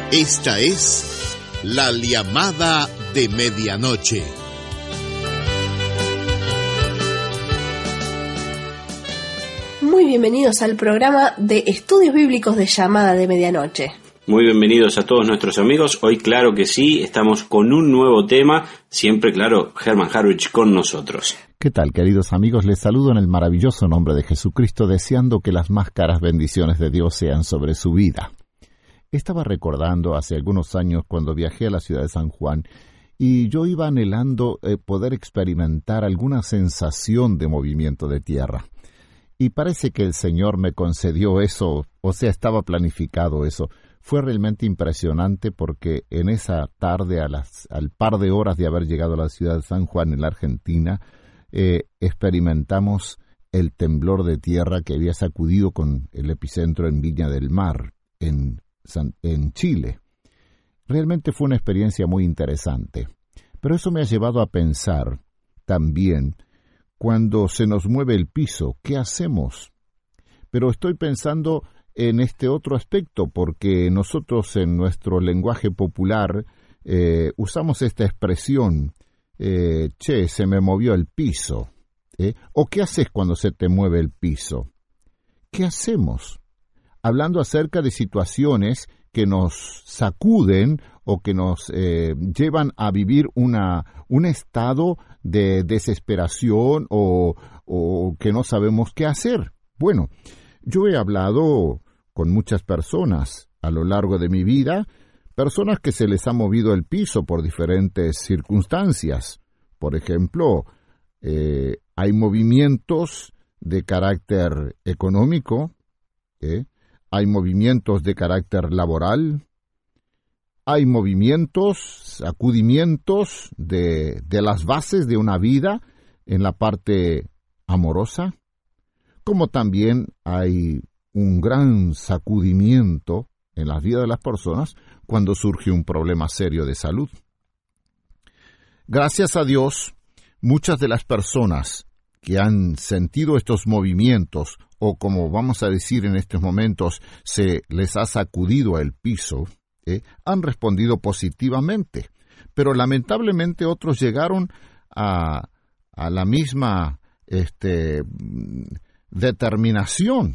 Esta es la llamada de medianoche. Muy bienvenidos al programa de Estudios Bíblicos de Llamada de Medianoche. Muy bienvenidos a todos nuestros amigos. Hoy, claro que sí, estamos con un nuevo tema. Siempre, claro, Herman Harwich con nosotros. ¿Qué tal, queridos amigos? Les saludo en el maravilloso nombre de Jesucristo, deseando que las más caras bendiciones de Dios sean sobre su vida. Estaba recordando hace algunos años cuando viajé a la ciudad de San Juan y yo iba anhelando poder experimentar alguna sensación de movimiento de tierra. Y parece que el Señor me concedió eso, o sea, estaba planificado eso. Fue realmente impresionante porque en esa tarde, al par de horas de haber llegado a la ciudad de San Juan en la Argentina, experimentamos el temblor de tierra que había sacudido con el epicentro en Viña del Mar, en Chile. Realmente fue una experiencia muy interesante. Pero eso me ha llevado a pensar también, cuando se nos mueve el piso, ¿qué hacemos? Pero estoy pensando en este otro aspecto, porque nosotros en nuestro lenguaje popular usamos esta expresión, se me movió el piso. ¿O qué haces cuando se te mueve el piso? ¿Qué hacemos? Hablando acerca de situaciones que nos sacuden o que nos llevan a vivir un estado de desesperación o que no sabemos qué hacer. Bueno, yo he hablado con muchas personas a lo largo de mi vida, personas que se les ha movido el piso por diferentes circunstancias. Por ejemplo, hay movimientos de carácter económico, hay movimientos de carácter laboral, hay movimientos, sacudimientos de las bases de una vida en la parte amorosa, como también hay un gran sacudimiento en la vida de las personas cuando surge un problema serio de salud. Gracias a Dios, muchas de las personas que han sentido estos movimientos, o como vamos a decir en estos momentos, se les ha sacudido el piso, han respondido positivamente. Pero lamentablemente otros llegaron a la misma determinación.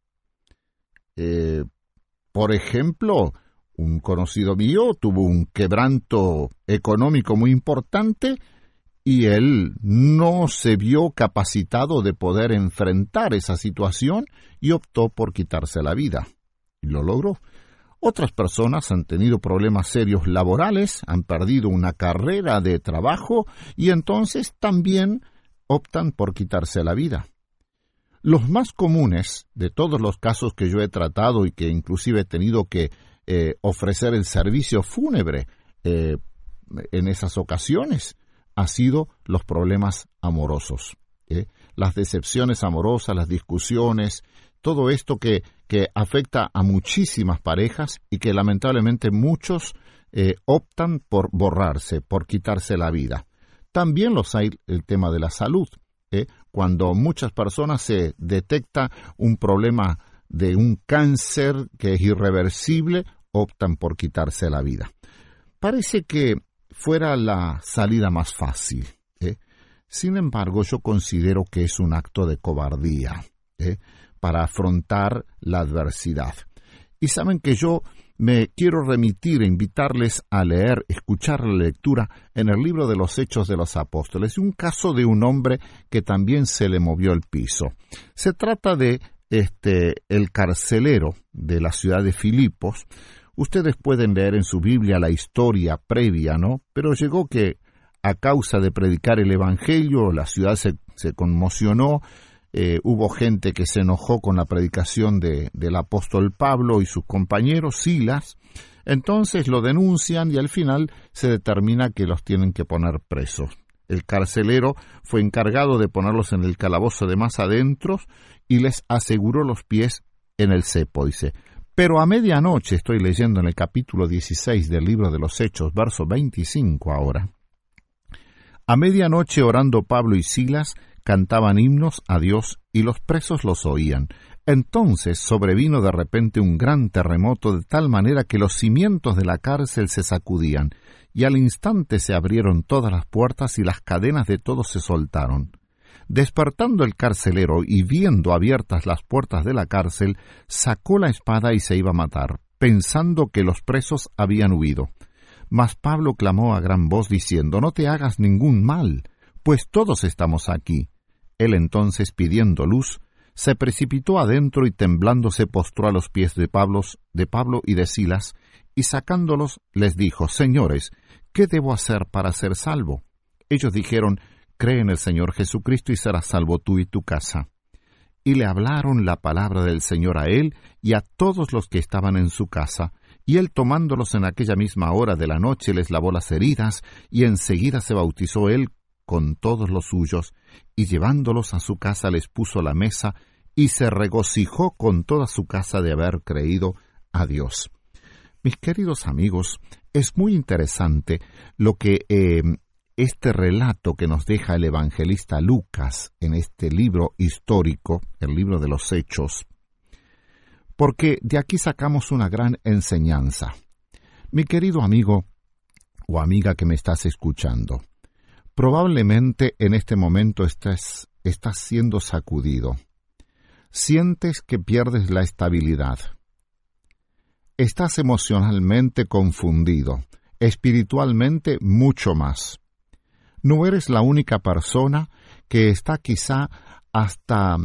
Por ejemplo, un conocido mío tuvo un quebranto económico muy importante y él no se vio capacitado de poder enfrentar esa situación y optó por quitarse la vida. Y lo logró. Otras personas han tenido problemas serios laborales, han perdido una carrera de trabajo y entonces también optan por quitarse la vida. Los más comunes de todos los casos que yo he tratado y que inclusive he tenido que ofrecer el servicio fúnebre en esas ocasiones, ha sido los problemas amorosos, las decepciones amorosas, las discusiones, todo esto que afecta a muchísimas parejas y que lamentablemente muchos optan por borrarse, por quitarse la vida. También los hay el tema de la salud, cuando muchas personas se detecta un problema de un cáncer que es irreversible, optan por quitarse la vida. Parece que fuera la salida más fácil. Sin embargo, yo considero que es un acto de cobardía para afrontar la adversidad. Y saben que yo me quiero remitir e invitarles a leer, escuchar la lectura en el libro de los Hechos de los Apóstoles, un caso de un hombre que también se le movió el piso. Se trata de el carcelero de la ciudad de Filipos. Ustedes pueden leer en su Biblia la historia previa, ¿no? Pero llegó que a causa de predicar el Evangelio, la ciudad se conmocionó, hubo gente que se enojó con la predicación del apóstol Pablo y sus compañeros, Silas. Entonces lo denuncian y al final se determina que los tienen que poner presos. El carcelero fue encargado de ponerlos en el calabozo de más adentro y les aseguró los pies en el cepo, dice. Pero a medianoche, estoy leyendo en el capítulo 16 del libro de los Hechos, verso 25 ahora. A medianoche, orando Pablo y Silas, cantaban himnos a Dios y los presos los oían. Entonces sobrevino de repente un gran terremoto, de tal manera que los cimientos de la cárcel se sacudían, y al instante se abrieron todas las puertas y las cadenas de todos se soltaron. Despertando el carcelero y viendo abiertas las puertas de la cárcel, sacó la espada y se iba a matar, pensando que los presos habían huido. Mas Pablo clamó a gran voz diciendo: «No te hagas ningún mal, pues todos estamos aquí». Él entonces, pidiendo luz, se precipitó adentro y temblando se postró a los pies de Pablo y de Silas, y sacándolos les dijo: «Señores, ¿qué debo hacer para ser salvo?» Ellos dijeron: «Cree en el Señor Jesucristo y serás salvo tú y tu casa». Y le hablaron la palabra del Señor a él y a todos los que estaban en su casa, y él tomándolos en aquella misma hora de la noche les lavó las heridas, y enseguida se bautizó él con todos los suyos, y llevándolos a su casa les puso la mesa, y se regocijó con toda su casa de haber creído a Dios. Mis queridos amigos, es muy interesante lo que este relato que nos deja el evangelista Lucas en este libro histórico, el libro de los Hechos, porque de aquí sacamos una gran enseñanza. Mi querido amigo o amiga que me estás escuchando, probablemente en este momento estás siendo sacudido. Sientes que pierdes la estabilidad. Estás emocionalmente confundido, espiritualmente mucho más. No eres la única persona que está quizá hasta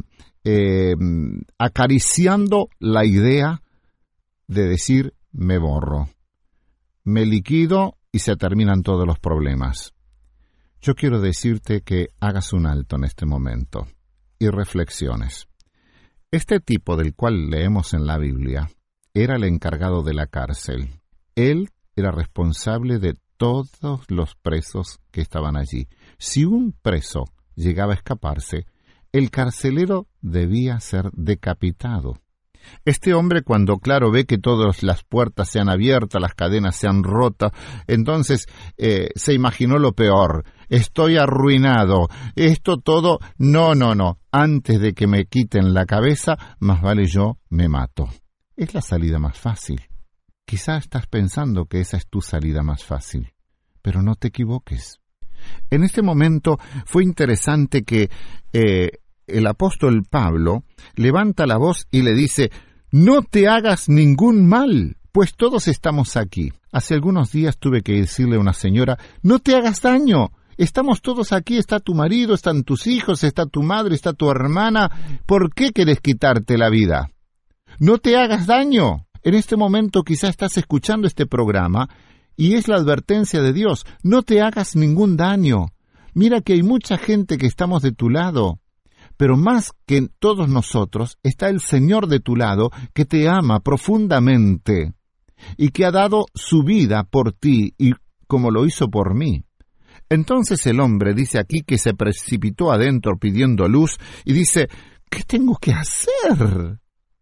acariciando la idea de decir: me borro, me liquido y se terminan todos los problemas. Yo quiero decirte que hagas un alto en este momento y reflexiones. Este tipo del cual leemos en la Biblia era el encargado de la cárcel. Él era responsable de todos los presos que estaban allí. Si un preso llegaba a escaparse, el carcelero debía ser decapitado. Este hombre, cuando claro ve que todas las puertas se han abierto, las cadenas se han roto, entonces se imaginó lo peor. Estoy arruinado. Esto todo, no. Antes de que me quiten la cabeza, más vale yo me mato. Es la salida más fácil. Quizá estás pensando que esa es tu salida más fácil, pero no te equivoques. En este momento fue interesante que el apóstol Pablo levanta la voz y le dice: «No te hagas ningún mal, pues todos estamos aquí». Hace algunos días tuve que decirle a una señora: «No te hagas daño, estamos todos aquí, está tu marido, están tus hijos, está tu madre, está tu hermana, ¿por qué querés quitarte la vida? No te hagas daño». En este momento quizá estás escuchando este programa y es la advertencia de Dios: no te hagas ningún daño. Mira que hay mucha gente que estamos de tu lado, pero más que todos nosotros está el Señor de tu lado, que te ama profundamente y que ha dado su vida por ti, y como lo hizo por mí. Entonces el hombre dice aquí que se precipitó adentro pidiendo luz y dice: ¿qué tengo que hacer?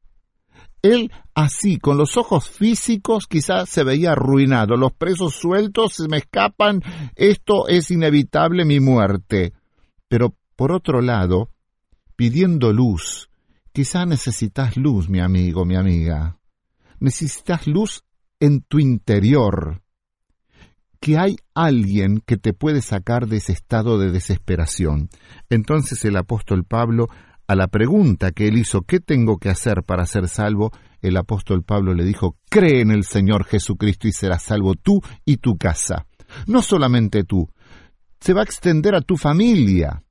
Él así, con los ojos físicos, quizás se veía arruinado. Los presos sueltos se me escapan, esto es inevitable, mi muerte. Pero por otro lado, pidiendo luz, quizá necesitas luz, mi amigo, mi amiga. Necesitas luz en tu interior. Que hay alguien que te puede sacar de ese estado de desesperación. Entonces el apóstol Pablo, a la pregunta que él hizo: ¿qué tengo que hacer para ser salvo?, el apóstol Pablo le dijo: cree en el Señor Jesucristo y serás salvo tú y tu casa. No solamente tú, se va a extender a tu familia.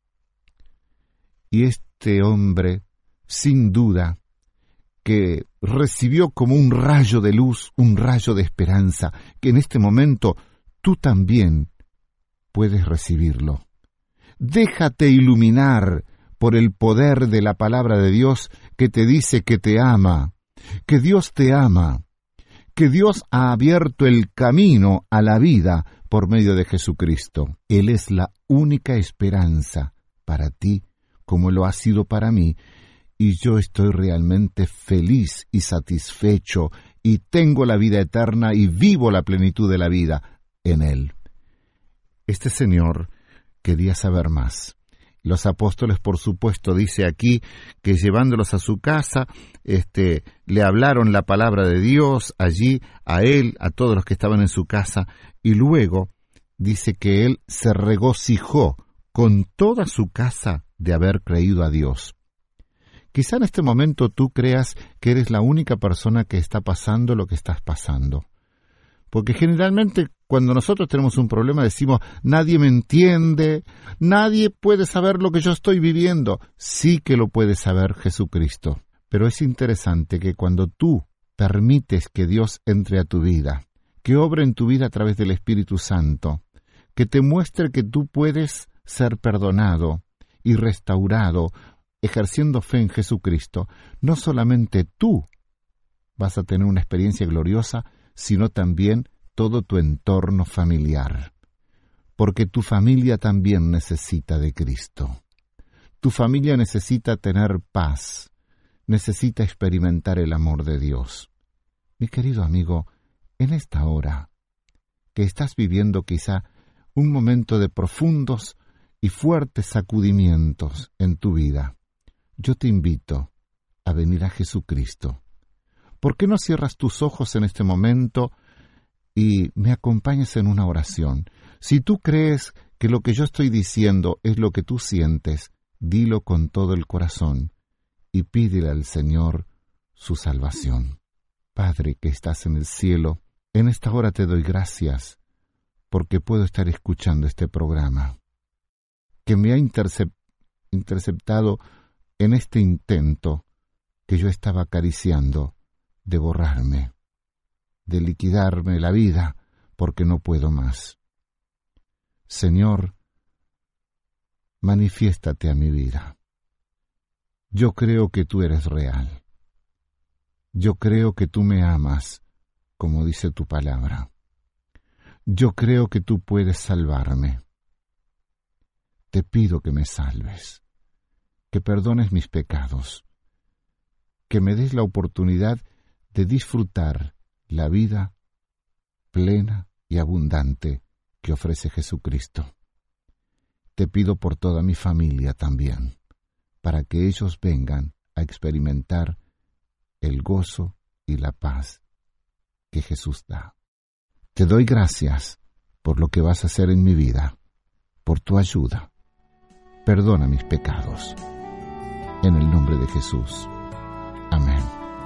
Y este hombre, sin duda, que recibió como un rayo de luz, un rayo de esperanza, que en este momento tú también puedes recibirlo. Déjate iluminar por el poder de la palabra de Dios, que te dice que te ama, que Dios te ama, que Dios ha abierto el camino a la vida por medio de Jesucristo. Él es la única esperanza para ti, como lo ha sido para mí, y yo estoy realmente feliz y satisfecho, y tengo la vida eterna y vivo la plenitud de la vida en Él. Este señor quería saber más. Los apóstoles, por supuesto, dice aquí que llevándolos a su casa, le hablaron la palabra de Dios allí a él, a todos los que estaban en su casa, y luego dice que él se regocijó con toda su casa de haber creído a Dios. Quizá en este momento tú creas que eres la única persona que está pasando lo que estás pasando. Porque generalmente cuando nosotros tenemos un problema decimos, nadie me entiende, nadie puede saber lo que yo estoy viviendo. Sí que lo puede saber Jesucristo. Pero es interesante que cuando tú permites que Dios entre a tu vida, que obre en tu vida a través del Espíritu Santo, que te muestre que tú puedes ser perdonado y restaurado, ejerciendo fe en Jesucristo, no solamente tú vas a tener una experiencia gloriosa, sino también todo tu entorno familiar. Porque tu familia también necesita de Cristo. Tu familia necesita tener paz, necesita experimentar el amor de Dios. Mi querido amigo, en esta hora, que estás viviendo quizá un momento de profundos y fuertes sacudimientos en tu vida, yo te invito a venir a Jesucristo. ¿Por qué no cierras tus ojos en este momento y me acompañas en una oración? Si tú crees que lo que yo estoy diciendo es lo que tú sientes, dilo con todo el corazón y pídele al Señor su salvación. Padre que estás en el cielo, en esta hora te doy gracias porque puedo estar escuchando este programa, que me ha interceptado en este intento que yo estaba acariciando de borrarme, de liquidarme la vida, porque no puedo más. Señor, manifiéstate a mi vida. Yo creo que tú eres real. Yo creo que tú me amas, como dice tu palabra. Yo creo que tú puedes salvarme. Te pido que me salves, que perdones mis pecados, que me des la oportunidad de disfrutar la vida plena y abundante que ofrece Jesucristo. Te pido por toda mi familia también, para que ellos vengan a experimentar el gozo y la paz que Jesús da. Te doy gracias por lo que vas a hacer en mi vida, por tu ayuda. Perdona mis pecados. En el nombre de Jesús. Amén.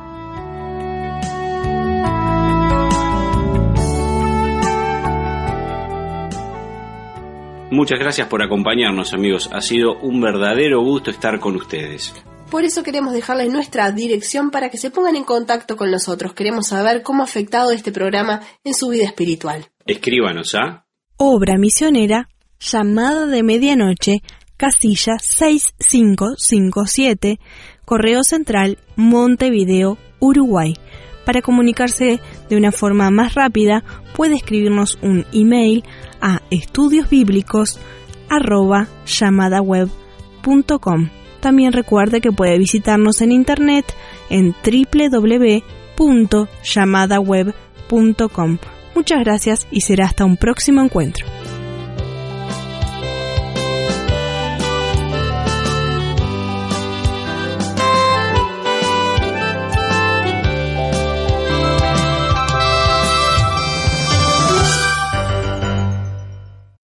Muchas gracias por acompañarnos, amigos. Ha sido un verdadero gusto estar con ustedes. Por eso queremos dejarles nuestra dirección para que se pongan en contacto con nosotros. Queremos saber cómo ha afectado este programa en su vida espiritual. Escríbanos a Obra Misionera, Llamada de Medianoche, casilla 6557, Correo Central, Montevideo, Uruguay. Para comunicarse de una forma más rápida, puede escribirnos un email a estudiosbiblicos@llamadaweb.com. También recuerde que puede visitarnos en internet en www.llamadaweb.com. Muchas gracias y será hasta un próximo encuentro.